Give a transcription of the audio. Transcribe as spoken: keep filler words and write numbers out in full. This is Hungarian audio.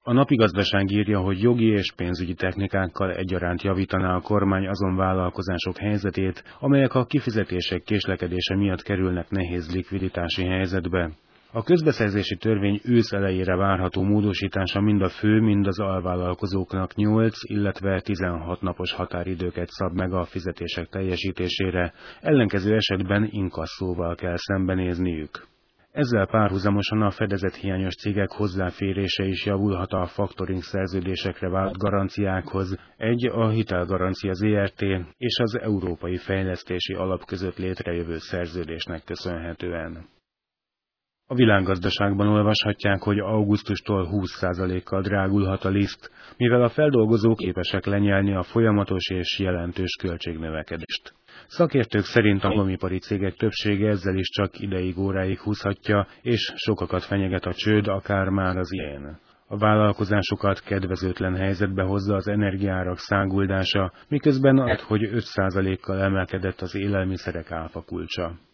A Napigazdaság írja, hogy jogi és pénzügyi technikákkal egyaránt javítaná a kormány azon vállalkozások helyzetét, amelyek a kifizetések késlekedése miatt kerülnek nehéz likviditási helyzetbe. A közbeszerzési törvény ősz elejére várható módosítása mind a fő, mind az alvállalkozóknak nyolc, illetve tizenhat napos határidőket szab meg a fizetések teljesítésére, ellenkező esetben inkasszóval kell szembenézniük. Ezzel párhuzamosan a fedezethiányos cégek hozzáférése is javulhat a faktoring szerződésekre vált garanciákhoz, egy a Hitelgarancia zé er té és az Európai Fejlesztési Alap között létrejövő szerződésnek köszönhetően. A Világgazdaságban olvashatják, hogy augusztustól húsz százalékkal drágulhat a liszt, mivel a feldolgozók képesek lenyelni a folyamatos és jelentős költségnövekedést. Szakértők szerint a malomipari cégek többsége ezzel is csak ideig óráig húzhatja, és sokakat fenyeget a csőd akár már az idén. A vállalkozásokat kedvezőtlen helyzetbe hozza az energiaárak száguldása, miközben az, hogy öt százalékkal emelkedett az élelmiszerek áfakulcsa.